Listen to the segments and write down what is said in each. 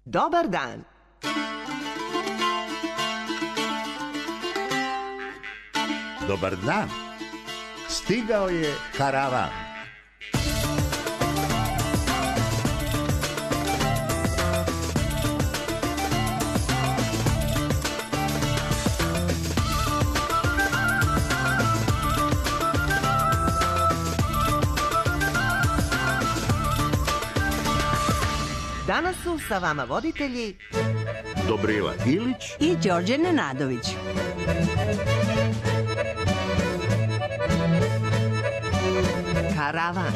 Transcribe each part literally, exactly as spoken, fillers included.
Dobar dan. Dobar dan. Stigao je karavan. Danas su sa vama voditelji Dobrila Ilić i Đorđe Nenadović. Karavan.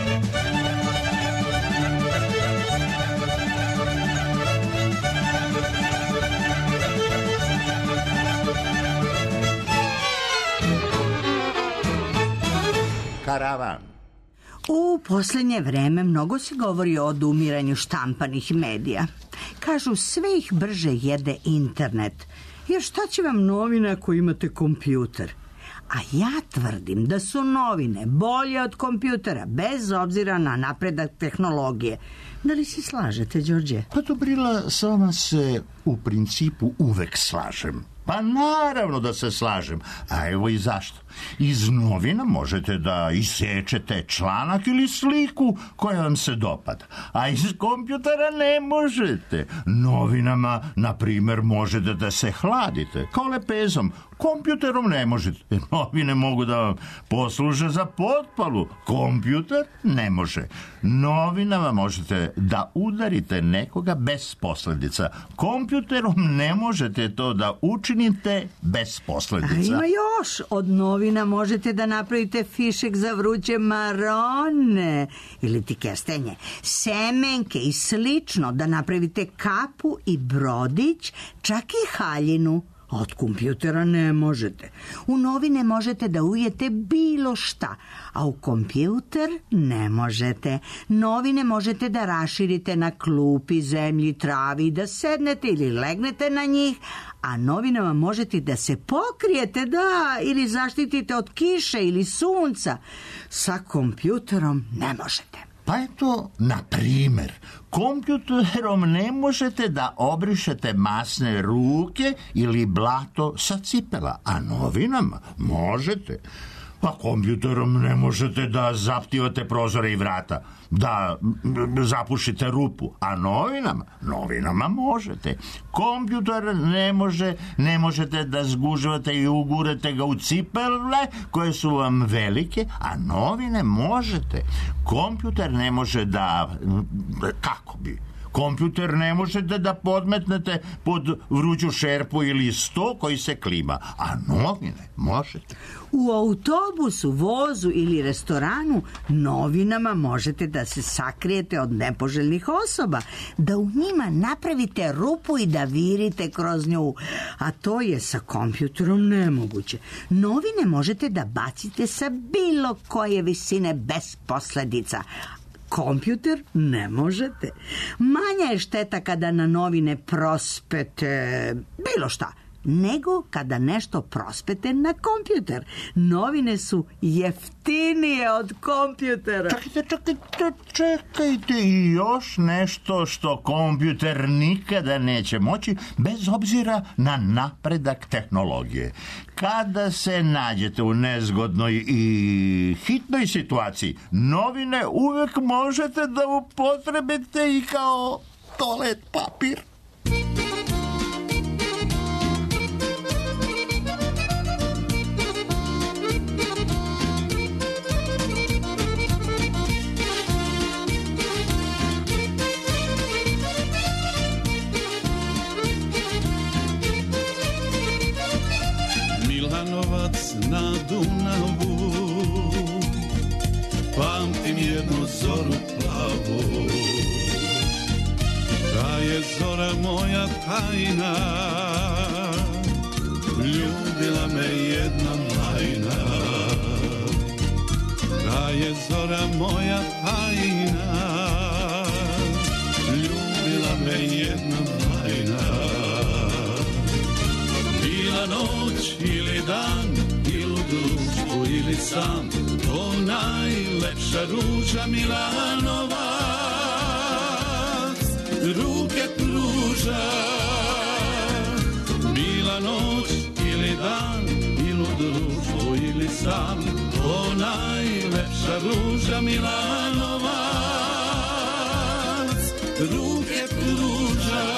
Karavan. U posljednje vreme mnogo se govori o odumiranju štampanih medija. Kažu, sve ih brže jede internet. Jer šta će vam novine ako imate kompjuter? A ja tvrdim da su novine bolje od kompjutera, bez obzira na napredak tehnologije. Da li se slažete, Đorđe? Pa Dobrila, s vama se u principu uvek slažem. Pa naravno da se slažem. A evo i zašto. Iz novina možete da isečete članak ili sliku koja vam se dopada. A iz kompjutera ne možete. Novinama, na primjer, možete da se hladite. Kao lepezom. Kompjuterom ne možete. Novine mogu da vam posluže za potpalu. Kompjuter ne može. Novinama možete da udarite nekoga bez posljedica. Kompjuterom ne možete to da učinite bez posljedica. A ima još. Od novina možete da napravite fišek za vruće marone ili ti kestenje, semenke i slično, da napravite kapu i brodić, čak i haljinu. Od kompjutera ne možete. U novine možete da ujete bilo šta, a u kompjuter ne možete. Novine možete da raširite na klupi, zemlji, travi, da sednete ili legnete na njih, a novinama možete da se pokrijete, da, ili zaštitite od kiše ili sunca. Sa kompjuterom ne možete. Pa eto, na primjer, kompjuterom ne možete da obrišete masne ruke ili blato sa cipela, a novinama možete. Pa kompjuterom ne možete da zaptivate prozore i vrata, da zapušite rupu, a novinama, novinama možete. Kompjuter ne može, ne možete da zgužvate i ugurete ga u cipele koje su vam velike, a novine možete. Kompjuter ne može da, kako bi... Kompjuter ne možete da podmetnete pod vruću šerpu ili sto koji se klima, a novine možete. U autobusu, vozu ili restoranu novinama možete da se sakrijete od nepoželjnih osoba, da u njima napravite rupu i da virite kroz nju, a to je sa kompjuterom nemoguće. Novine možete da bacite sa bilo koje visine bez posljedica, kompjuter ne možete. Manja je šteta kada na novine prospete bilo šta, nego kada nešto prospete na kompjuter. Novine su jeftinije od kompjutera. Čekajte, čekajte, čekajte i još nešto što kompjuter nikada neće moći, bez obzira na napredak tehnologije. Kada se nađete u nezgodnoj i hitnoj situaciji, novine uvek možete da upotrebite i kao toalet papir. Na Dunavu pamtim jednu zoru plavu, ta je zora moja tajna, ljubila me jedna majna. Ta je zora moja tajna, ljubila me jedna majna. Bila noć ili dan, ili u društvu ili sam, to najlepša ruža Milanovac. Ruke pruža ruža Milanovac, ruke pruža.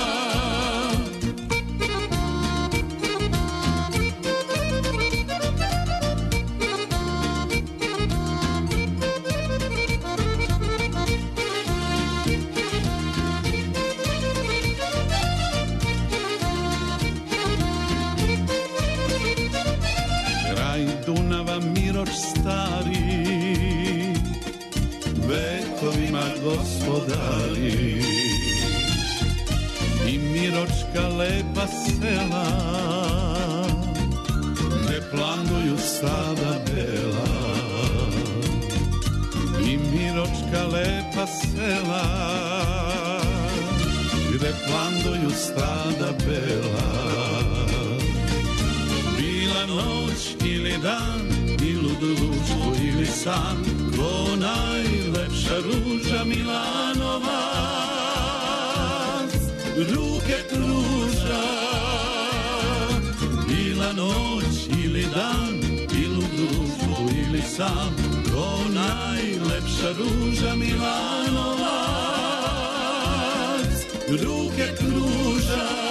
Dunava Miroč stari, vekovima gospodari, i Miročka lepa sela, gde planduju stada bela. I Miročka lepa sela, gde planduju stada bela. Bila noć ili dan, ili u društvu ili san, ko najlepša ruža Milanovac, ruke pruža. Bila noć ili dan, ili u društvu ili san, ko najlepša ruža Milanovac, ruke pruža.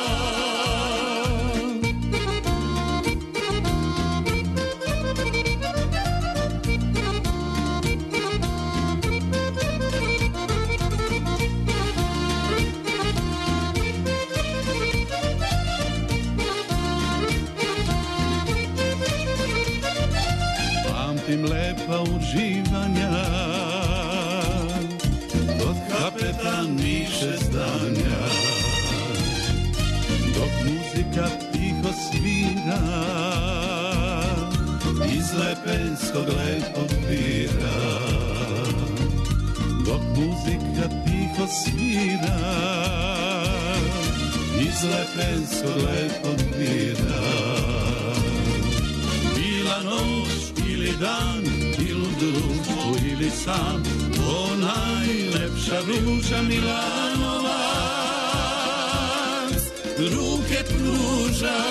Pamtim lepa uživanja kod kapetan Miše zdanja, dok muzika tiho svira iz lepenskog lepog pira. Dok muzika tiho svira iz lepenskog lepog pira. Bila noć ili dan, ili u društvu ili sam, o najlepša ruža Milanovac, ruke pruža.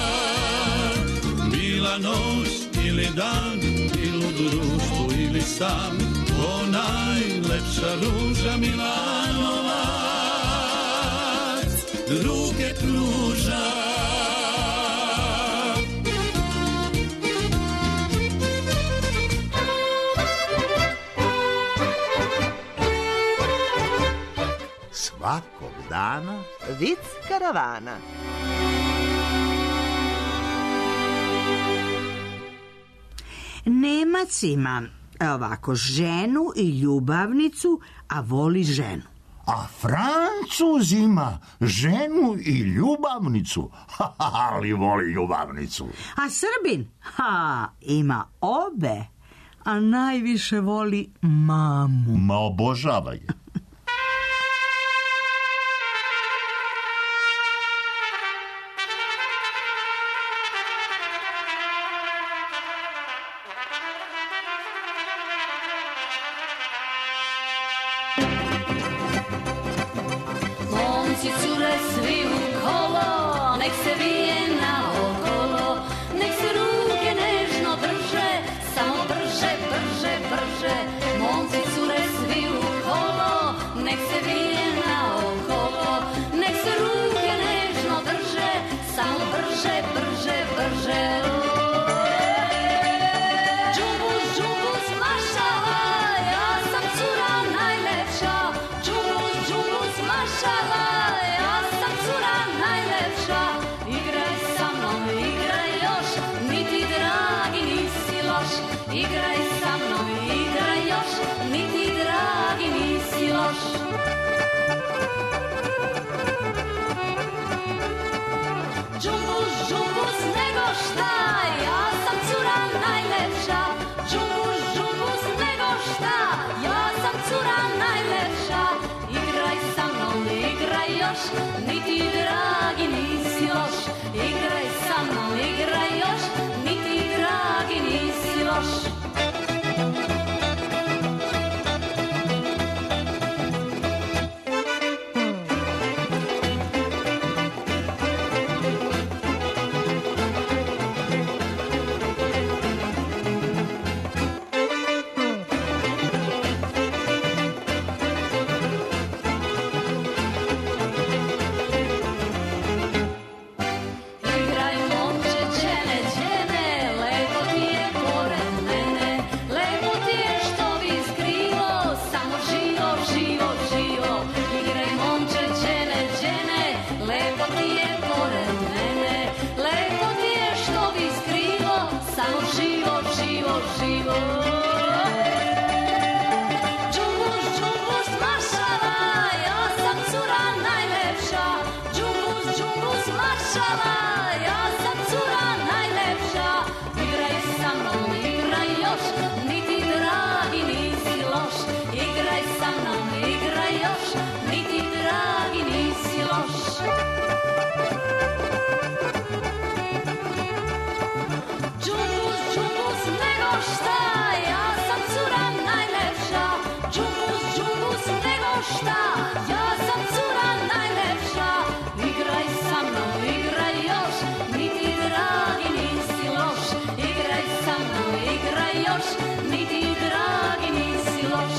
Bila noć ili dan, ili u društvu ili sam, o najlepša ruža Milanovac, ruke pruža. Svakog dana Vic karavana. Nemac ima ovako ženu i ljubavnicu, a voli ženu. a Francuz ima ženu i ljubavnicu, ali voli ljubavnicu. A Srbin, ha, ima obe, a najviše voli mamu. Ma obožava je. Momci cure svi u kolo, nek se vije naokolo, nek se ruke nežno drže, samo brže, brže, brže. Momci cure svi u kolo, nek se vije naokolo, nek se ruke nežno drže, samo brže, brže, brže. Džumbus, džumbus, mašala, ja sam cura najlepša. Džumbus, džumbus, mašala, ja sam cura najlepša. Igraj sa mnom, igraj još, ni ti dragi nisi loš. Igraj sa mnom, igraj još, ni ti dragi nisi loš. Džumbus, džumbus, nego šta, ja sam cura najlepša. Džumbus, džumbus, nego šta, ja sam cura najlepša. Igraj sa mnom, igraj još, ni ti dragi nisi loš. Igraj sa mnom, igraj još, ni ti dragi nisi loš. maršala, ja sam cura najlepša. Igraj sa mnom, igraj još, niti dragi nisi loš. Igraj sa mnom, igraj još, niti dragi nisi loš. Džumbus, džumbus, nego šta, ja sam cura najlepša. Džumbus, džumbus, nego šta, ja sam cura najlepša. Igraj sa mnom, igraj još, niti dragi nisi loš. Igraj sa mnom, igraj još, niti dragi nisi loš.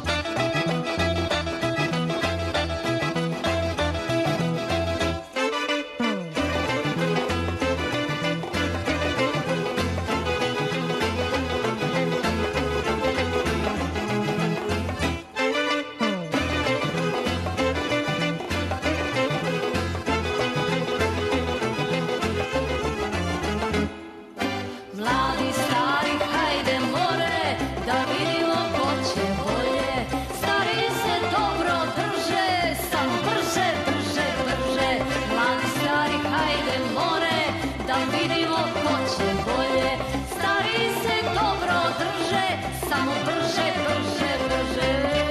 Mladi, stari, hajde more, da vidimo ko će bolje. Stari se dobro drže, samo brže, brže, brže. Mladi, stari, hajde more, da vidimo ko će bolje. Stari se dobro drže, samo brže, brže, brže.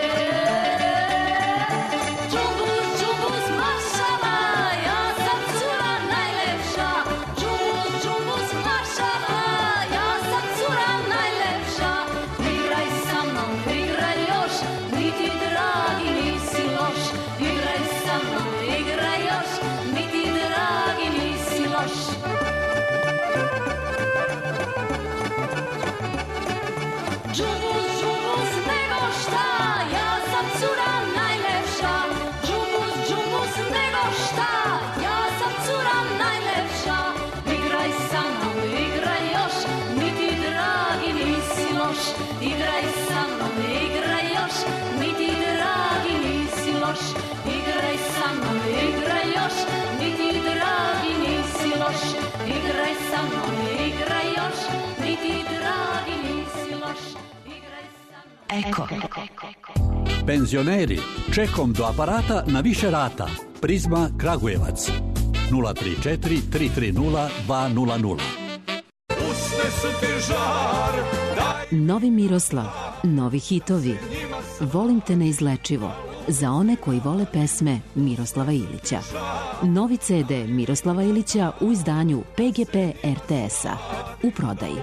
Džumbus, džumbus, maršala, ja sam cura najlepša. Džumbus, džumbus, maršala, ja sam cura najlepša. Igraj sa mnom, igraj još, niti dragi nisi loš. Igraj sa mnom, igraj još, niti dragi nisi loš. Džumbus, džumbus, nego šta, ja sam cura najlepša. Džumbus, džumbus, nego šta, ja sam cura najlepša. Igraj sa mnom, igraj još, niti dragi nisi loš. Igraj sa mnom, igraj još, niti dragi nisi loš. Igraj sa mnom, igraj još, niti dragi nisi loš. Igraj sa mnom, igraj još, niti dragi nisi loš. Igraj sa mnom. Eko. Penzioneri, čekom do aparata na više rata. Prizma Kragujevac. nula tri četiri tri tri nula dva nula nula. Usne su ti žar, daj. Novi Miroslav, novi hitovi. Volim te neizlečivo. Za one koji vole pesme Miroslava Ilića. Novi ce de Miroslava Ilića u izdanju pe ge pe er te es-a. U prodaji.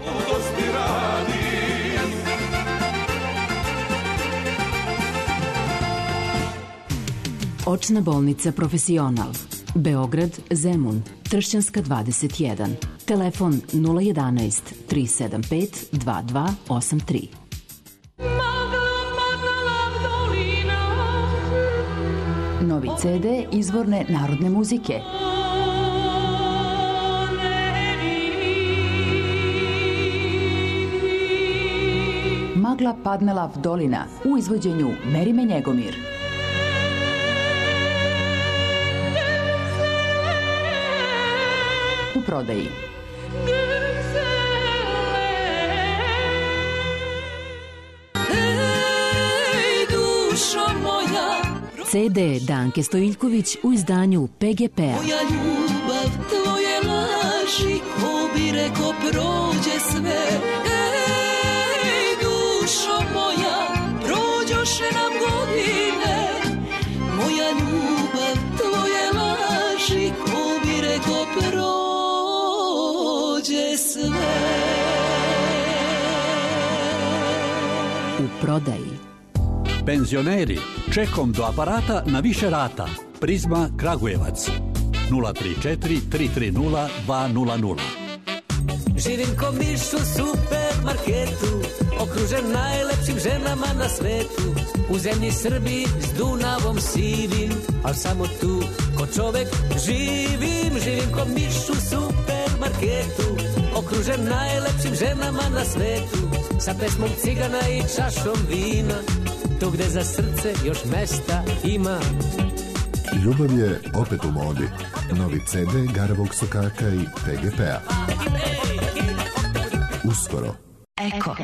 Očna bolnica Profesional. Beograd, Zemun, Tršćanska dvadeset jedan. Telefon nula jedanaest tri sedam pet dva dva osam tri. Novi ce de izvorne narodne muzike. Magla padnela v dolina u izvođenju Merime Njegomir. U prodaji. Hej, dušo moja, ce de Danke Stojiljković u izdanju pe ge pe-a. moja ljubav, tvoje laži, ko bi reko prođe sve. Ej, dušo moja, prođoše nam godine. Moja ljubav, tvoje laži, ko bi reko prođe sve. U prodaji. Penzioneri, čekom do aparata na više rata. Prizma Kragujevac. nula tri četiri tri tri nula dva nula nula. Živim ko miš u supermarketu, okružen najlepšim ženama na svetu. U zemlji Srbiji s Dunavom sivim, al samo tu ko čovek živim. Živim ko miš u supermarketu, okružen najlepšim ženama na svetu. Sa pesmom cigana i čašom vina, tu gde za srce još mesta ima. Ljubav je opet u modi. Novi ce de Garavog Sokaka i pe ge pe-a. Uskoro. Eko.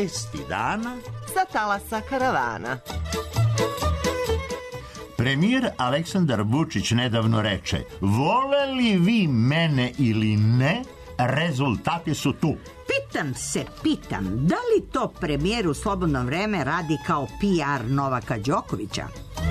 vesti dana sa talasa karavana. Premijer Aleksandar Vučić nedavno reče: vole li vi mene ili ne, rezultati su tu. Pitam se, pitam, da li to premijer u slobodno vreme radi kao P R Novaka Đokovića?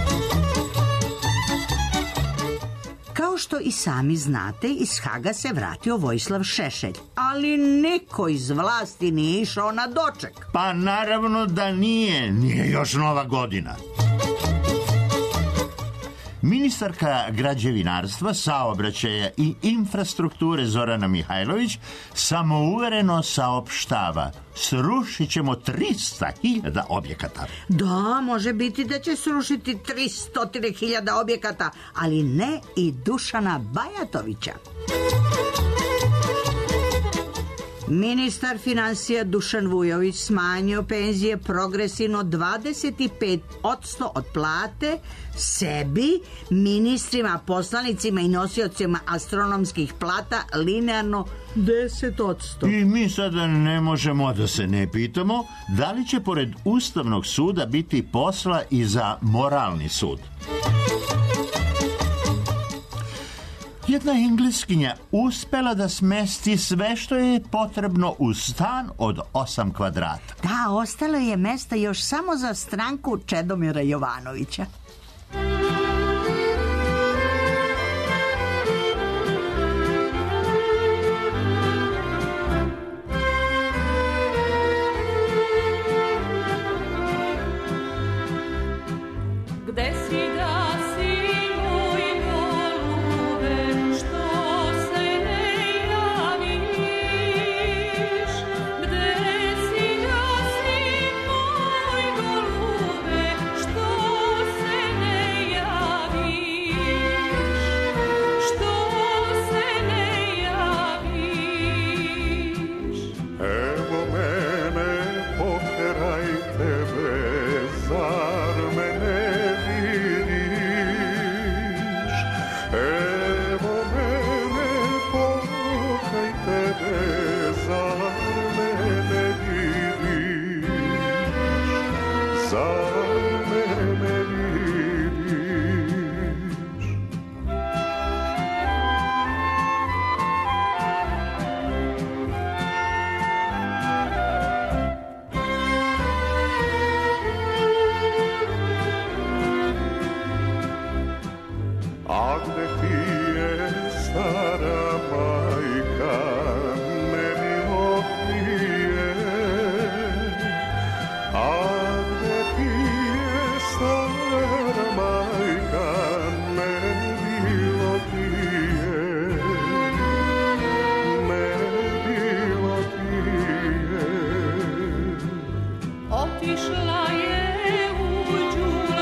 Kao što i sami znate, iz Haga se vratio Vojislav Šešelj, ali niko iz vlasti nije išao na doček. Pa naravno da nije, nije još Nova godina. Ministarka građevinarstva, saobraćaja i infrastrukture Zorana Mihajlović samouvereno saopštava: srušit ćemo trista hiljada objekata. Da, može biti da će srušiti tristo hiljada objekata, ali ne i Dušana Bajatovića. Ministar finansija Dušan Vujović smanjio penzije progresivno dvadeset pet posto od plate sebi, ministrima, poslanicima i nosiocima astronomskih plata linearno deset posto. I mi sada ne možemo da se ne pitamo da li će pored Ustavnog suda biti posla i za moralni sud. Jedna Engleskinja uspela da smesti sve što je potrebno u stan od osam kvadrata. Da, ostalo je mesta još samo za stranku Čedomira Jovanovića. Gde si da si moj golube, što se ne javiš? Gde si da si moj golube, što se ne javiš? Što se ne javiš? Evo mene, poteraj tebe, zar me ne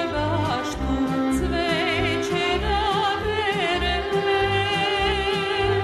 Cveće da bere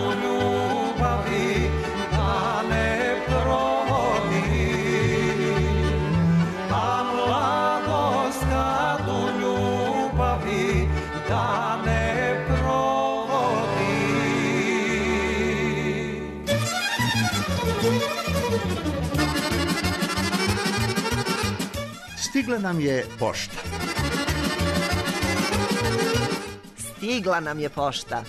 ljubavi da ne provodi, a mladost kad u ljubavi da ne provodi. Stigla nam je pošta. Stigla nam je pošta.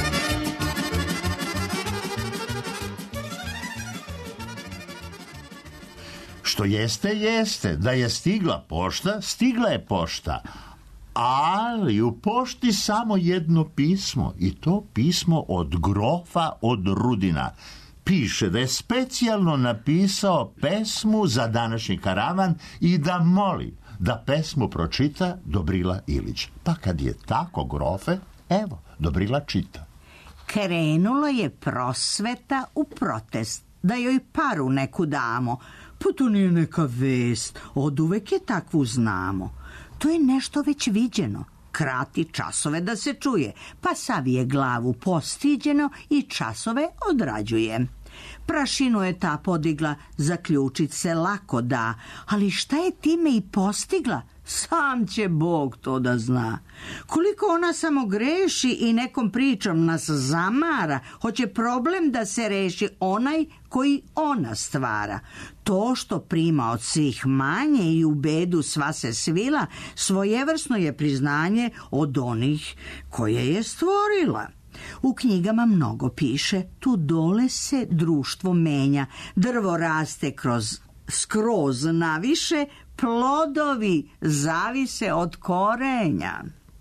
Što jeste, jeste. Da je stigla pošta, stigla je pošta. Ali u pošti samo jedno pismo. I to pismo od grofa od Rudina. Piše da je specijalno napisao pesmu za današnji karavan i da moli da pesmu pročita Dobrila Ilić. Pa kad je tako, grofe, evo, Dobrila čita. Krenulo je prosveta u protest, da joj paru neku damo. Pa to nije neka vest, oduvek je takvu znamo. To je nešto već viđeno, krati časove da se čuje, pa savije glavu postiđeno i časove odrađuje. Prašinu je ta podigla, zaključit se lako da, ali šta je time i postigla, sam će Bog to da zna. Koliko ona samo greši i nekom pričom nas zamara, hoće problem da se reši onaj koji ona stvara. To što prima od svih manje i u bedu sva se svila, svojevrsno je priznanje od onih koje je stvorila. U knjigama mnogo piše, tu dole se društvo menja, drvo raste kroz skroz naviše, plodovi zavise od korenja.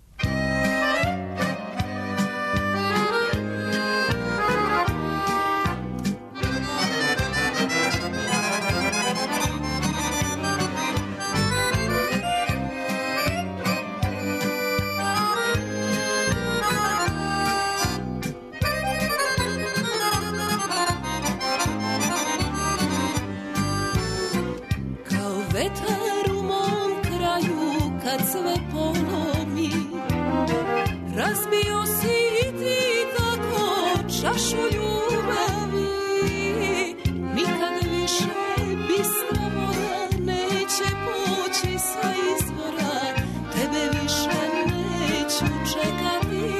Vetar u mom kraju kad sve polomi, razbio si i ti tako čašu ljubavi. Nikad više bistra voda neće poći sa izvora, tebe više neću čekati.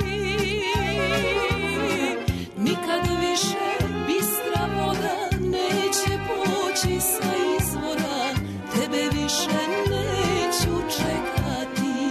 Nikad više bistra voda neće poći sa izvora, tebe više neću čekati.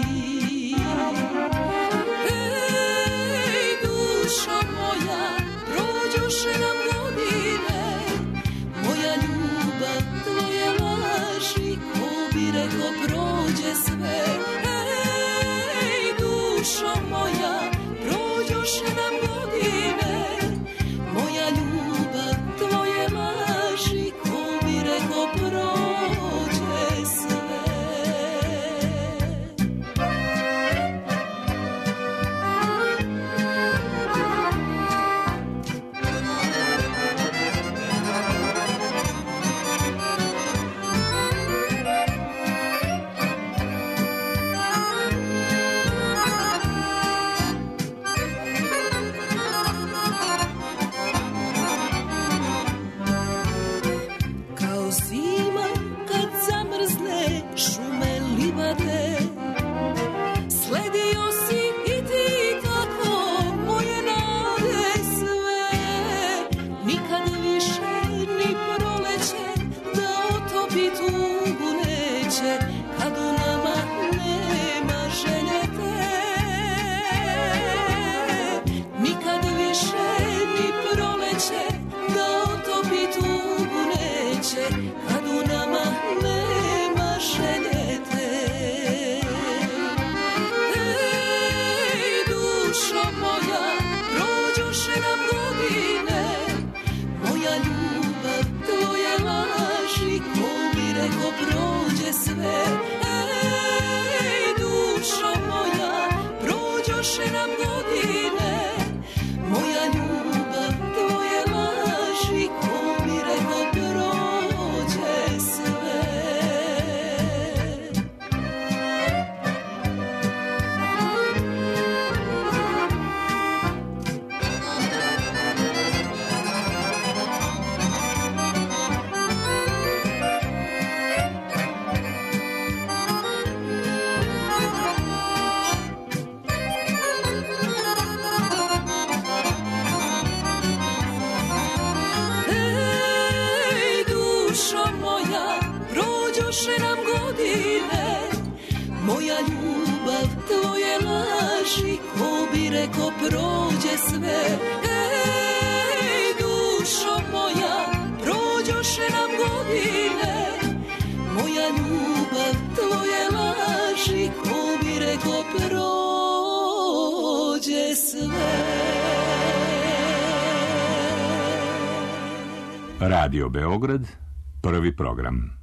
Ej, dušo moja, prođoše nam godine, moja ljubav, tvoje laži, ko bi reko prođe sve. Ej, dušo moja, prođoše nam godine, moja ljubav, tvoje laži, ko bi reko prođe. moja ljubav, tvoje laži, ko bi reko prođe sve. Ej, dušo moja, prođoše nam godine, moja ljubav, tvoje laži, ko bi reko prođe sve. Radio Beograd, prvi program.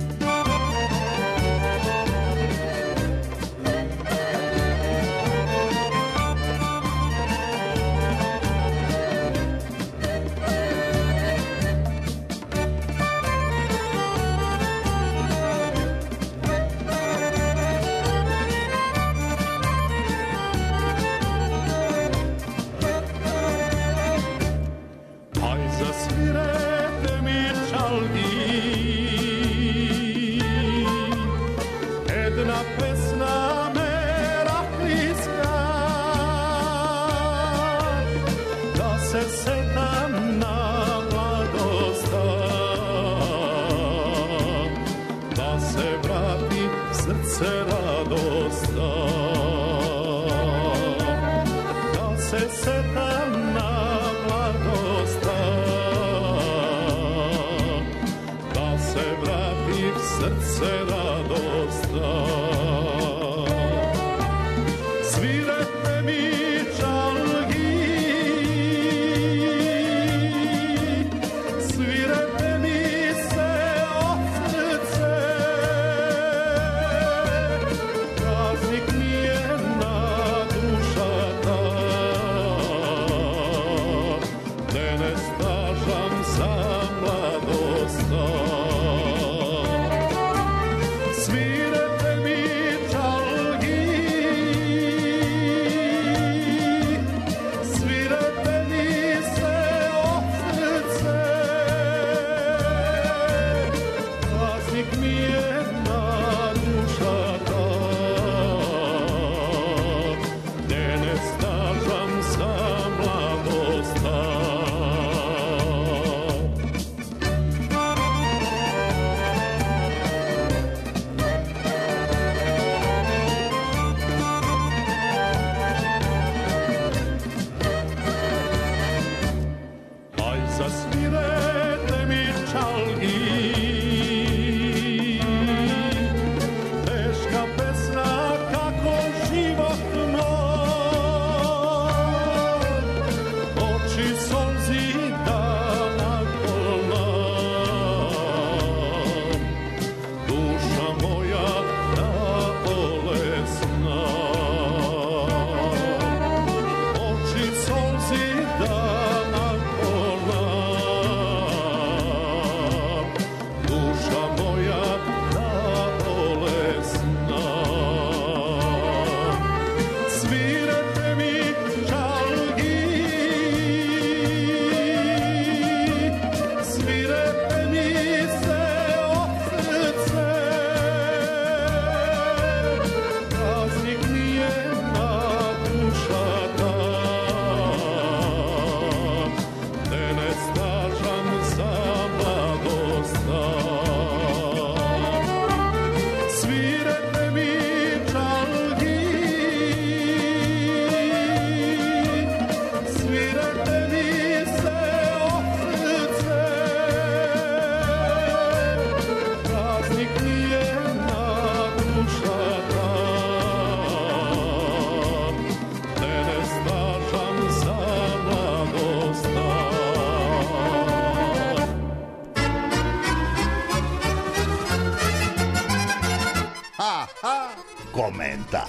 Komentar.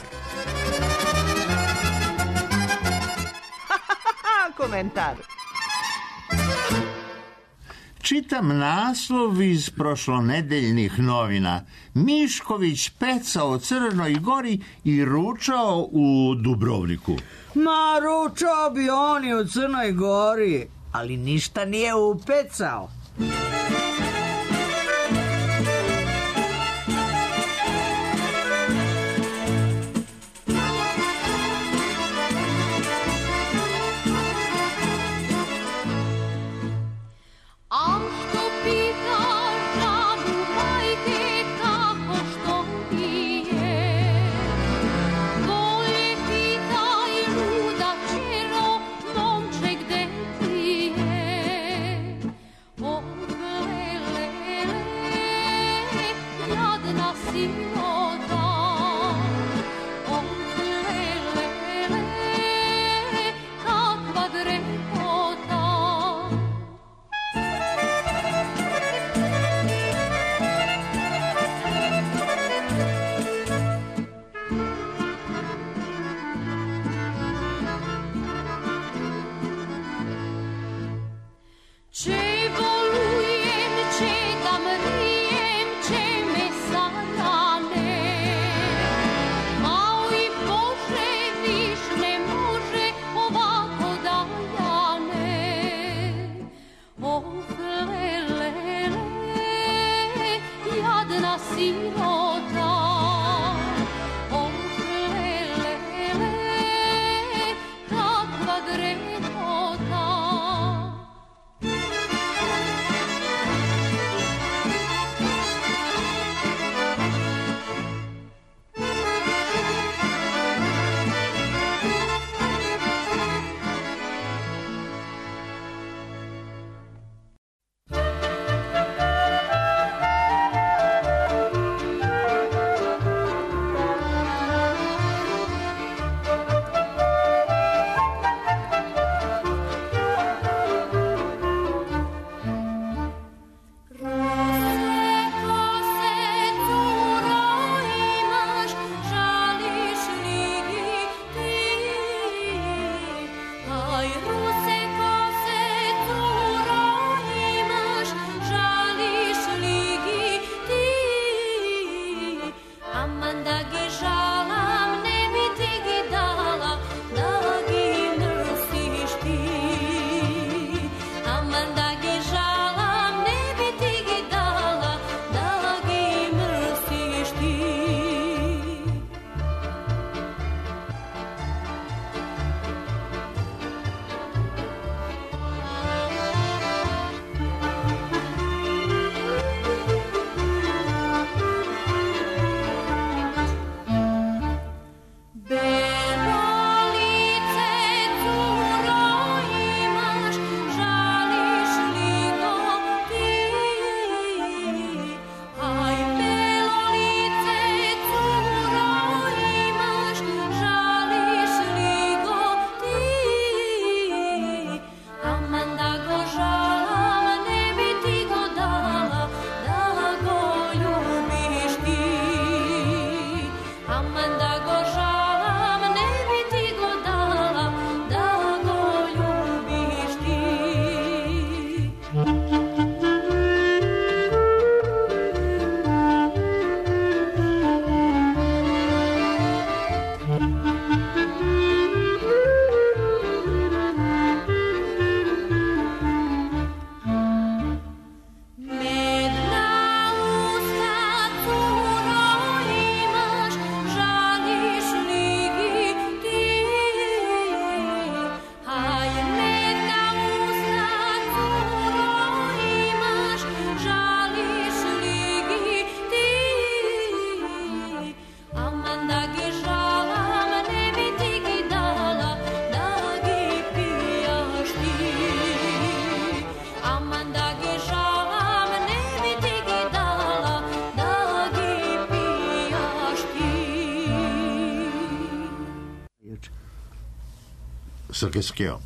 Komentar. Čitam naslov iz prošlonedeljnih novina. Mišković pecao u Crnoj Gori i ručao u Dubrovniku. Ma, ručao bi on i u Crnoj Gori, ali ništa nije upecao. Pitaš žanu majke kako što ti je, Če bolujem, če da mrijem, če me sanjane. Mao i Bože, viš ne može ovako daljane. Oh, lele, jadna sirota. Oh, lele, kakva grehota. Srkeskeo.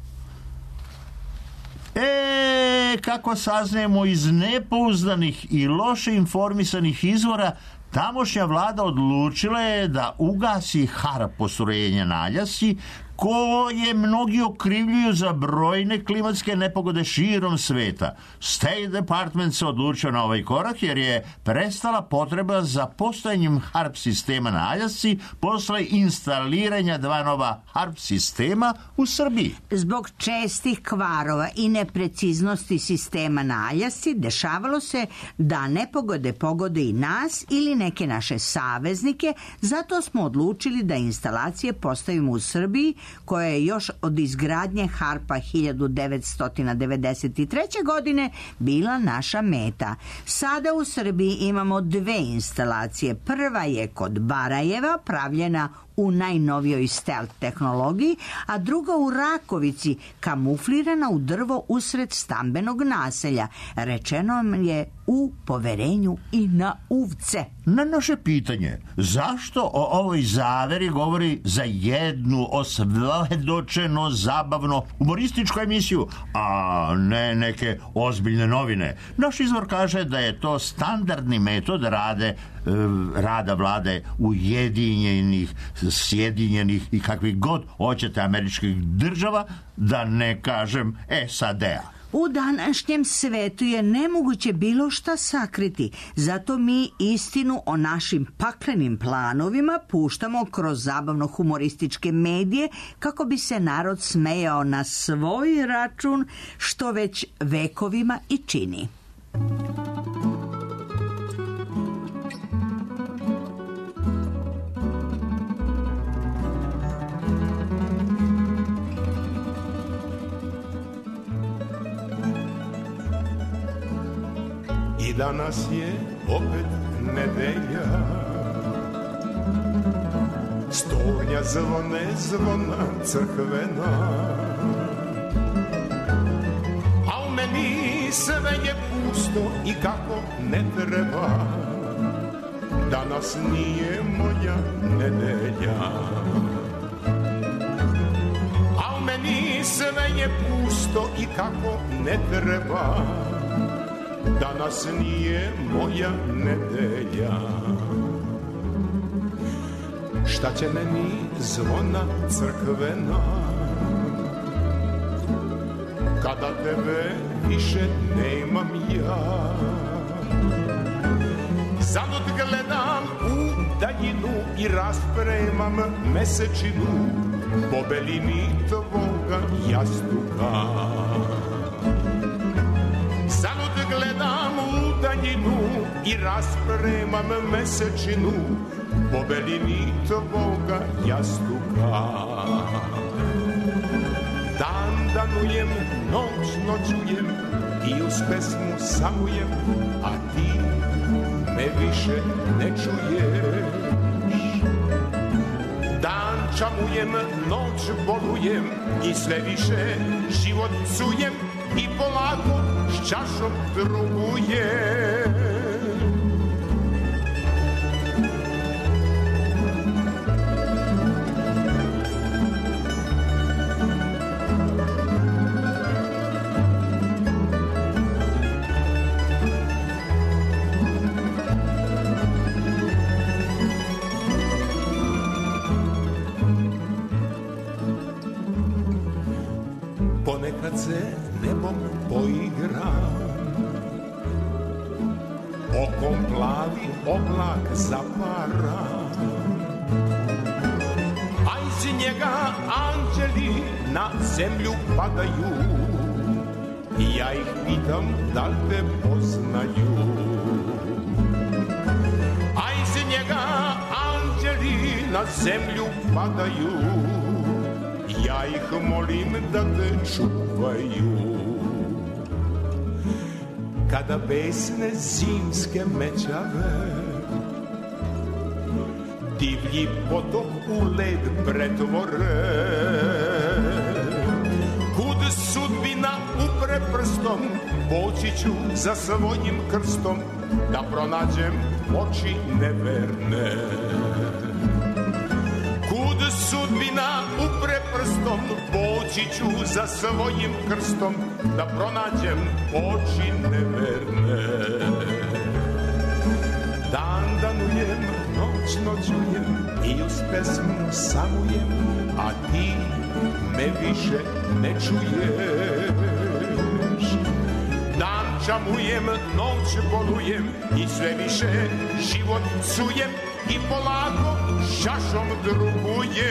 E, kako saznajemo iz nepouzdanih i loše informisanih izvora, tamošnja vlada odlučila je da ugasi harp postrojenja na Aljasci, koje mnogi okrivljuju za brojne klimatske nepogode širom sveta. State Department se odlučio na ovaj korak jer je prestala potreba za postojanjem harp sistema na Aljasci posle instaliranja dva nova harp sistema u Srbiji. Zbog čestih kvarova i nepreciznosti sistema na Aljasci dešavalo se da nepogode pogode i nas ili neke naše saveznike, zato smo odlučili da instalacije postavimo u Srbiji, koja je još od izgradnje harpa hiljadu devetsto devedeset treće. godine bila naša meta. Sada u Srbiji imamo dve instalacije. Prva je kod Barajeva, pravljena u najnovijoj stealth tehnologiji, a druga u Rakovici, kamuflirana u drvo usred stambenog naselja. Rečeno nam je u poverenju i na uvce. Na naše pitanje, zašto o ovoj zaveri govori za jednu osvedočeno zabavno humorističku emisiju, a ne neke ozbiljne novine, naš izvor kaže da je to standardni metod rade, rada vlade Ujedinjenih, Sjedinjenih i kakvih god hoćete američkih država, da ne kažem S A D-a. U današnjem svetu je nemoguće bilo šta sakriti, zato mi istinu o našim paklenim planovima puštamo kroz zabavno-humorističke medije kako bi se narod smejao na svoj račun, što već vekovima i čini. I danas je opet nedelja, stornja zvone, zvona crkvena, a u meni sve je pusto i kako ne treba, danas nije moja nedelja. A u meni sve je pusto i kako ne treba, danas nije moja nedelja. Šta će meni zvona crkvena, kada tebe više nemam ja? Zalud gledam u daljinu i raspremam mesečinu po belini tvoga jastuka. Zalud gledam u daljinu i raspremam mesečinu po belini tvoga jastuka. Dan danujem, noć noćujem i uz pesmu samujem, a ti me više ne čuješ. Dan čamujem, noć bolujem i sve više život psujem i polako s čašom trugujem. Ponekad se nebom poigram, okom plavi oblak zapara, a iz njega anđeli na zemlju padaju i ja ih pitam da li te poznaju. A iz njega anđeli na zemlju padaju, ja ih molim da te čuvaju. Kada besne zimske mećave divlji potok u led pretvore, kud sudbina upre prstom, poći ću za svojim krstom da pronađem oči neverne. Kud sudbina upre prstom, poći ću za svojim krstom da pronađem oči neverne. Dan danujem, noć noćujem i uz pesmu samujem, a ti me više ne čuješ. Dan čamujem, noć bolujem i sve više život psujem i polako šašom drugujem.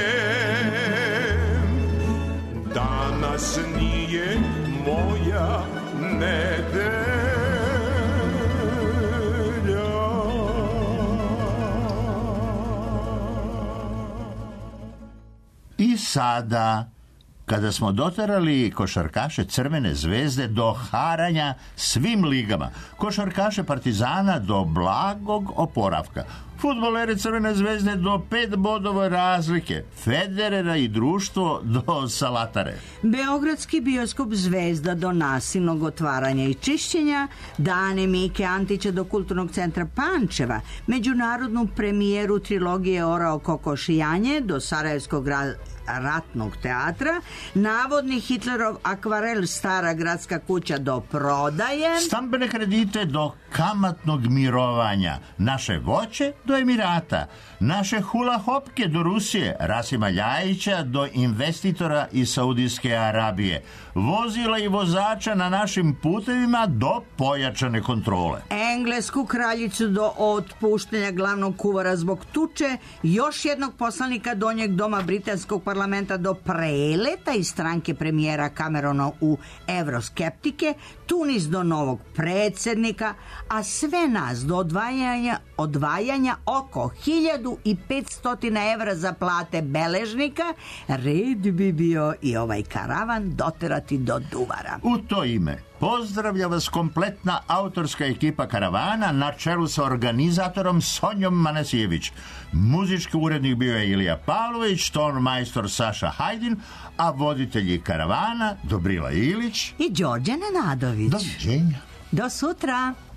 Danas nije moja nedelja. I sada, kada smo doterali košarkaše Crvene zvezde do haranja svim ligama, košarkaše Partizana do blagog oporavka, fudbalere Crvene zvezde do pet bodova razlike, Federera i društvo do salatare. Beogradski bioskop Zvezda do nasilnog otvaranja i čišćenja, dane Mike Antića do Kulturnog centra Pančeva, međunarodnu premijeru trilogije Orao kokošijanje do Sarajevskog ratnog teatra, navodni Hitlerov akvarel Stara gradska kuća do prodaje, stambene kredite do kamatnog mirovanja, naše voće do Emirata, naše hula hopke do Rusije, Rasima Ljajića do investitora iz Saudijske Arabije, vozila i vozača na našim putevima do pojačane kontrole. Englesku kraljicu do otpuštanja glavnog kuvara zbog tuče, još jednog poslanika donjeg doma britanskog parlamenta do preleta iz stranke premijera Camerona u evroskeptike, Tunis do novog predsjednika, a sve nas do odvajanja, odvajanja oko hiljadu petsto evra za plate beležnika, red bi bio i ovaj karavan doterati do Duvara. U to ime pozdravlja vas kompletna autorska ekipa karavana na čelu sa organizatorom Sonjom Manasijević. Muzički urednik bio je Ilija Pavlović, ton majstor Saša Hajdin, a voditelji karavana Dobrila Ilić i Đorđe Nenadović. Doviđenja. Do sutra.